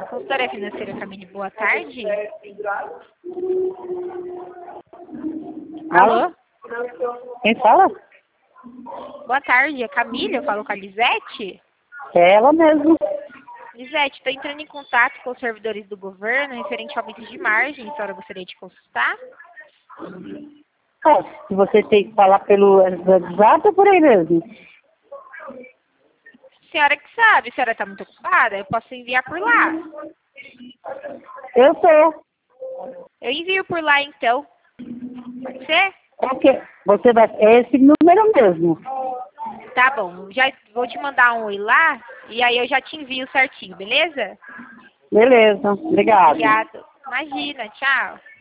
Consultoria financeira Camille, boa tarde. Alô? Quem fala? Boa tarde, é Camille, eu falo com a Lisete. É ela mesmo. Lisete, estou entrando em contato com os servidores do governo referente ao aumento de margem, a senhora gostaria de consultar? Se você tem que falar pelo WhatsApp ou por aí mesmo. Senhora que sabe, a senhora está muito ocupada, eu posso enviar por lá. Eu tô. Eu envio por lá então. Pode ser? Ok. Você vai. É esse número mesmo. Tá bom, já vou te mandar um oi lá e aí eu já te envio certinho, beleza? Beleza. Obrigado. Obrigado. Imagina, tchau.